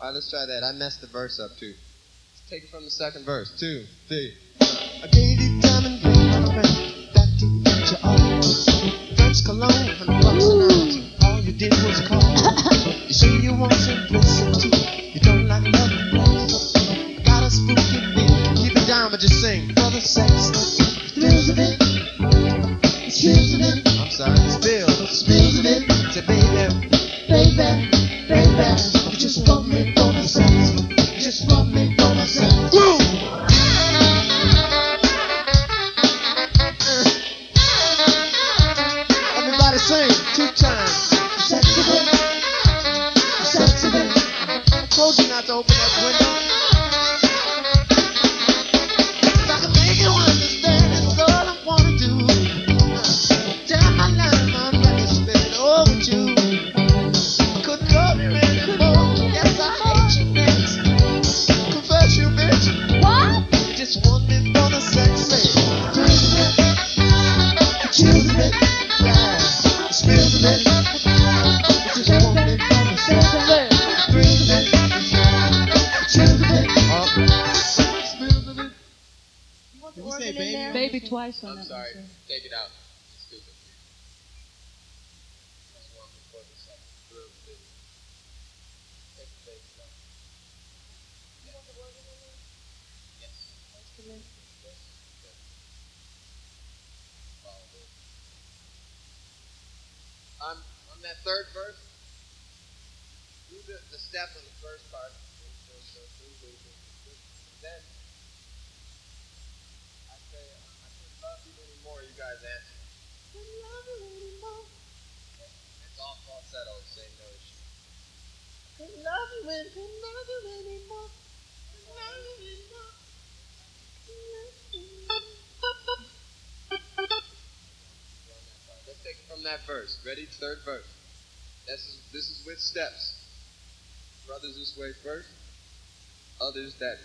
All right, let's try that. I messed the verse up too. Let's take it from the second verse. 2, 3. I gave you diamond ring on a ring that didn't get you all. French cologne, $100 an ounce. All you did was call. You say you want simplicity. You don't like love and place. I got a spooky thing. Keep it down, but just sing for the sex. Spills of it. Spills of it. I'm sorry. Spills of it. Say baby. Baby. Baby. You just want me for the sex. You just want me for the sex. Woo! Everybody sing 2 times. Sex of it. Sex of it. I told you not to open that window. If I can make you understand, that's all I wanna do. Tell my life, I'm ready to spit it over with you. Couldn't love you anymore. Yes, I hate you next. Confess you, bitch. What? You just want me for the sex. Say, spills of it. Chills of it. Yeah. Spills of it. You just want me for the sex. Say, thrills of it. Chills of it. Spills of it. Did we say baby? Baby twice on I'm that sorry. one, sir. Take it out. It's stupid. Just want me for the sex. Thrills of it. Take the baby out. Yes. On that third verse, do the step on the first part, and then I say, I couldn't love you anymore. You guys answer. Couldn't love you anymore. It's all falsetto, same no issue. Couldn't love you anymore. Couldn't love you anymore. Let's take it from that verse. Ready? Third verse. This is with steps. Brothers this way first, others that